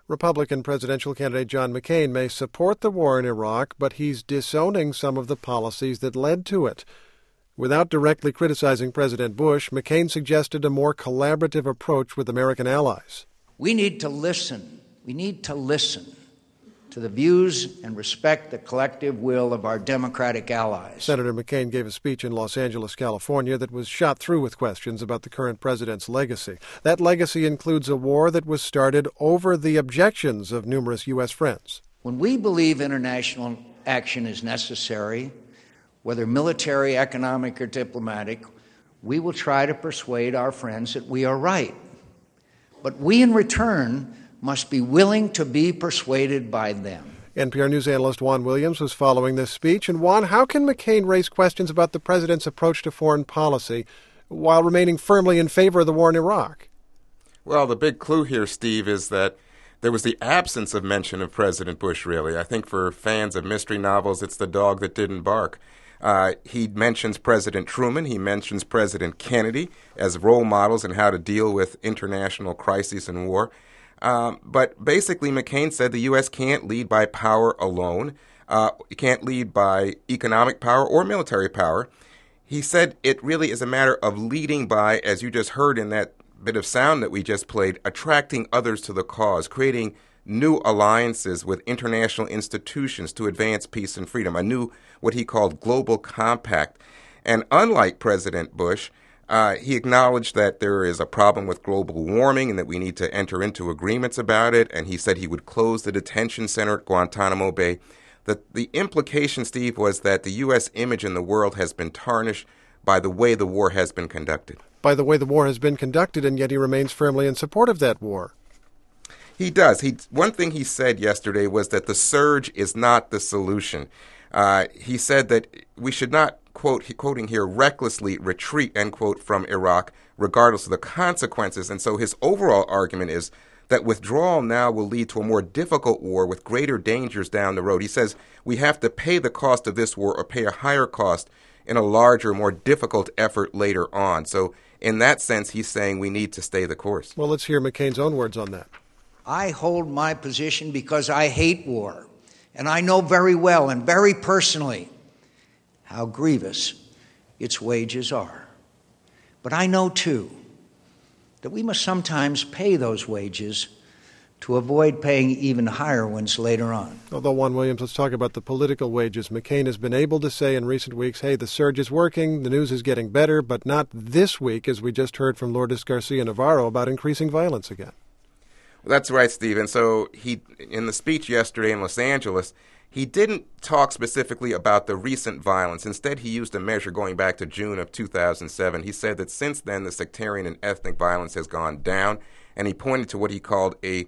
Republican presidential candidate John McCain may support the war in Iraq, but he's disowning some of the policies that led to it. Without directly criticizing President Bush, McCain suggested a more collaborative approach with American allies. We need to listen. We need to listen to the views and respect the collective will of our Democratic allies. Senator McCain gave a speech in Los Angeles, California, that was shot through with questions about the current president's legacy. That legacy includes a war that was started over the objections of numerous U.S. friends. When we believe international action is necessary, whether military, economic, or diplomatic, we will try to persuade our friends that we are right. But we, in return, must be willing to be persuaded by them. NPR News analyst Juan Williams was following this speech. And Juan, how can McCain raise questions about the president's approach to foreign policy while remaining firmly in favor of the war in Iraq? Well, the big clue here, Steve, is that there was the absence of mention of President Bush, really. I think for fans of mystery novels, it's the dog that didn't bark. He mentions President Truman. He mentions President Kennedy as role models in how to deal with international crises and war. But basically, McCain said the U.S. can't lead by power alone. It can't lead by economic power or military power. He said it really is a matter of leading by, as you just heard in that bit of sound that we just played, attracting others to the cause, creating new alliances with international institutions to advance peace and freedom, a new, what he called, global compact. And unlike President Bush, he acknowledged that there is a problem with global warming and that we need to enter into agreements about it. And he said he would close the detention center at Guantanamo Bay. The implication, Steve, was that the U.S. image in the world has been tarnished by the way the war has been conducted. By the way the war has been conducted, and yet he remains firmly in support of that war. He does. One thing he said yesterday was that the surge is not the solution. He said that we should not, quoting here, recklessly retreat, end quote, from Iraq, regardless of the consequences. And so his overall argument is that withdrawal now will lead to a more difficult war with greater dangers down the road. He says we have to pay the cost of this war or pay a higher cost in a larger, more difficult effort later on. So in that sense, he's saying we need to stay the course. Well, let's hear McCain's own words on that. I hold my position because I hate war, and I know very well and very personally how grievous its wages are. But I know, too, that we must sometimes pay those wages to avoid paying even higher ones later on. Although, Juan Williams, let's talk about the political wages. McCain has been able to say in recent weeks, hey, the surge is working, the news is getting better, but not this week, as we just heard from Lourdes Garcia Navarro about increasing violence again. Well, that's right, Steve. And so he, in the speech yesterday in Los Angeles, he didn't talk specifically about the recent violence. Instead, he used a measure going back to June of 2007. He said that since then, the sectarian and ethnic violence has gone down, and he pointed to what he called a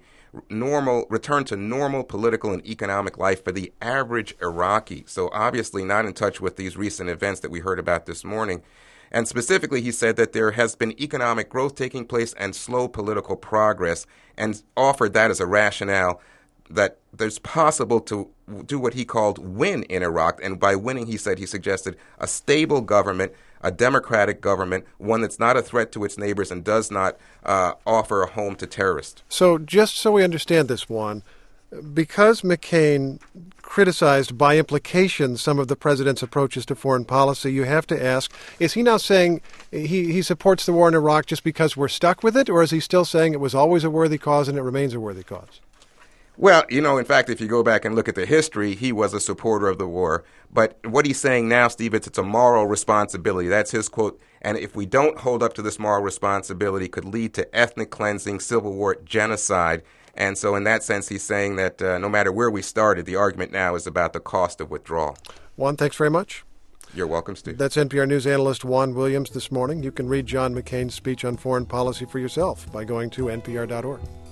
return to normal political and economic life for the average Iraqi. So obviously not in touch with these recent events that we heard about this morning. And specifically, he said that there has been economic growth taking place and slow political progress, and offered that as a rationale that there's possible to do what he called win in Iraq. And by winning, he said, he suggested a stable government, a democratic government, one that's not a threat to its neighbors and does not offer a home to terrorists. So just so we understand this, Juan, because McCain criticized by implication some of the president's approaches to foreign policy, you have to ask, is he now saying he supports the war in Iraq just because we're stuck with it, or is he still saying it was always a worthy cause and it remains a worthy cause? Well, in fact, if you go back and look at the history, he was a supporter of the war. But what he's saying now, Steve, it's a moral responsibility. That's his quote. And if we don't hold up to this moral responsibility, it could lead to ethnic cleansing, civil war, genocide. And so in that sense, he's saying that no matter where we started, the argument now is about the cost of withdrawal. Juan, thanks very much. You're welcome, Steve. That's NPR News analyst Juan Williams this morning. You can read John McCain's speech on foreign policy for yourself by going to npr.org.